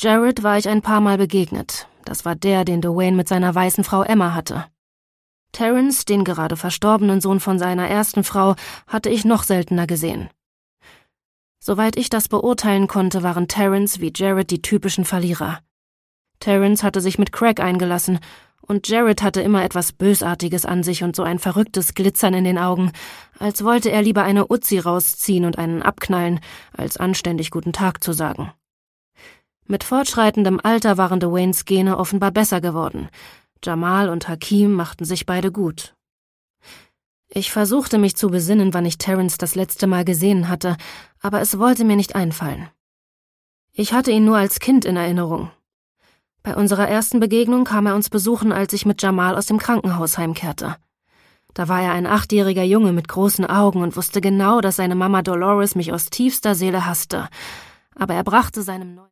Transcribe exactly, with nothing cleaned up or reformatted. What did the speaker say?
Jared war ich ein paar Mal begegnet. Das war der, den Dwayne mit seiner weißen Frau Emma hatte. Terrence, den gerade verstorbenen Sohn von seiner ersten Frau, hatte ich noch seltener gesehen. Soweit ich das beurteilen konnte, waren Terrence wie Jared die typischen Verlierer. Terrence hatte sich mit Craig eingelassen und Jared hatte immer etwas Bösartiges an sich und so ein verrücktes Glitzern in den Augen, als wollte er lieber eine Uzi rausziehen und einen abknallen, als anständig guten Tag zu sagen. Mit fortschreitendem Alter waren Dwaynes Gene offenbar besser geworden. Jamal und Hakeem machten sich beide gut. Ich versuchte mich zu besinnen, wann ich Terrence das letzte Mal gesehen hatte, aber es wollte mir nicht einfallen. Ich hatte ihn nur als Kind in Erinnerung. Bei unserer ersten Begegnung kam er uns besuchen, als ich mit Jamal aus dem Krankenhaus heimkehrte. Da war er ein achtjähriger Junge mit großen Augen und wusste genau, dass seine Mama Dolores mich aus tiefster Seele hasste. Aber er brachte seinem neuen